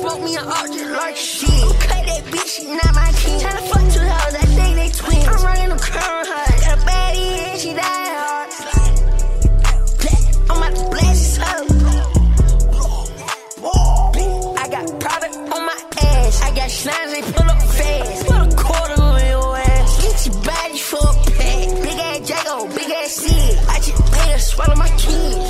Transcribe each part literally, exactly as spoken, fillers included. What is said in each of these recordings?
smoke me an archer like shit. Cut that bitch, she not my king. Tryna fuck two hoes, I think they twins. I'm running them crown hard. Got a baddie and she die hard. I'm about to blast this hoe. I got product on my ass. I got slimes, they pull up fast. Put a quarter on your ass. Get your body for a pack. Big ass Jago, big ass Sid. I just made her swallow my kids.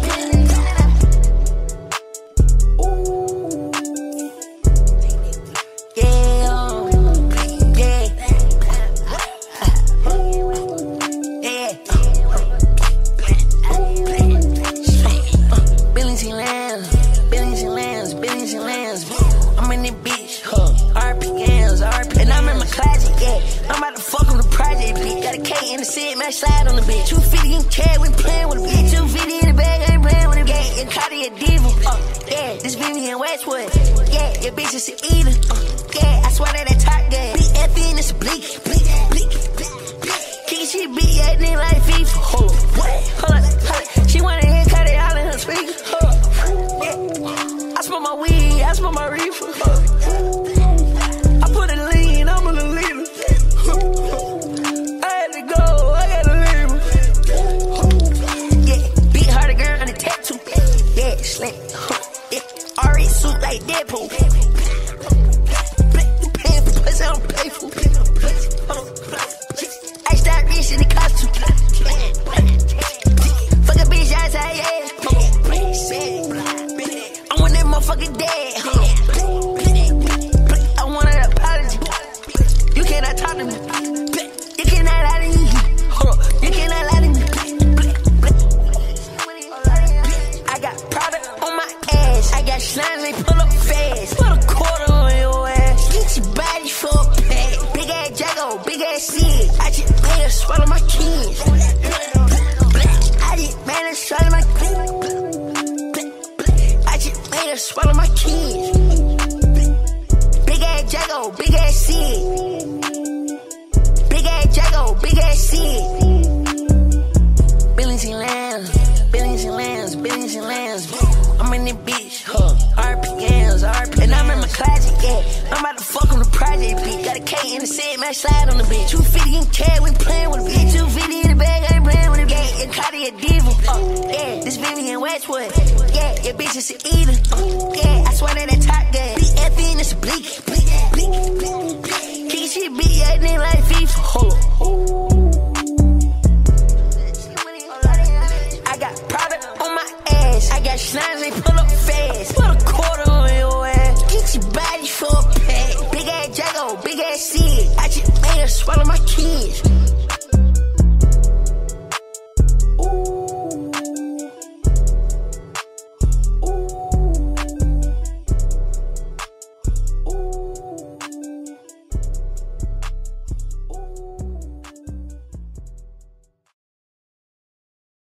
Slide on the bitch. two fifty in cash, we playin' with a bitch. two fifty in the bag, I ain't playin' with a bitch. Yeah, Cartier diva. Uh, yeah, this Vivian Westwood. Yeah, your bitch is an eater. Uh, yeah, I swear that that top gas. B F N, it's a bleak. Bleak, bleak, bleak, bleak. Kick she beat, yeah, nigga like FIFA. Hold up, what? Hold up, hold up. She wanna hear Cartier all in her speaker. Hold up, yeah. I smoke my weed, I smoke my reefer. Uh, I put a lean, I'm on the leader. Ari suit like Deadpool. You paying for pussy, I don't pay for. I start rich in the costume. Fuck a bitch, I say yeah. I want that motherfucker dead. I want an apology. You cannot talk to me. You cannot lie to me. Hold up, you cannot lie to me. I got product on my ass. I got slimes, they pull up fast. Put a quarter on your ass. Get your body for a pack. Big ass Jago, big ass Sid. I just made her swallow my kids. I just made her swallow my kids. I just made her swallow my kids. Big ass Jago, big ass Sid. Big ass Jago, big ass Sid. Billions and lambs, billions and lambs, billions and lambs. I'm in this bitch, huh? R P Ms, R P Ms. And I'm in my closet, yeah. I'm about to fuck on the project, bitch. Got a K in the set, man, slide on the bitch. two fifty in cash, we playin' with a bitch. two fifty in the bag, I ain't playin' with a bitch. Yeah, Cartier diva. Uh, yeah, this Vivian Westwood. Yeah, your bitch is an eater. Uh, yeah, I swear that that top gas. B F N, it's a bleak. Bleak, bleak, bleak, bleak. Kick shit, beat, yeah, nigga like FIFA. Hold up. I got product on my ass. I got slimes, they pull up fast. Put a quarter on your ass. Get your body for a pack. Big ass Jago, big ass Sid. I just made her swallow my kids.